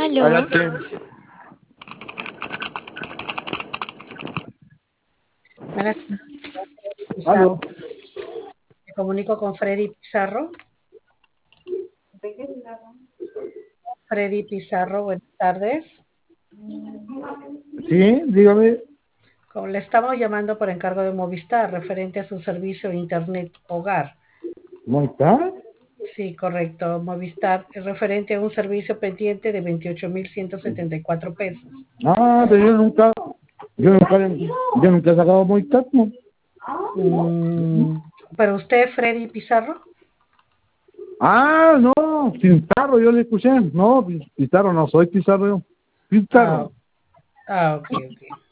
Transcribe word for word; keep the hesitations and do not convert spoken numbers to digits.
Aló. Cállate. Buenas tardes, Pizarro. Aló. Me comunico con Freddy Pizarro. Freddy Pizarro, buenas tardes. Sí, dígame. Como le estamos llamando por encargo de Movistar, referente a su servicio de Internet Hogar. ¿No está? Sí, correcto. Movistar es referente a un servicio pendiente de veintiocho mil ciento setenta y cuatro pesos. Ah, pero yo nunca, yo nunca, yo nunca he sacado muy taco. Mm, ¿Pero usted es Freddy Pizarro? Ah, no, Pizarro, yo le escuché. No, Pizarro, no soy Pizarro yo. Ah, Pizarro. ah, ok, ok.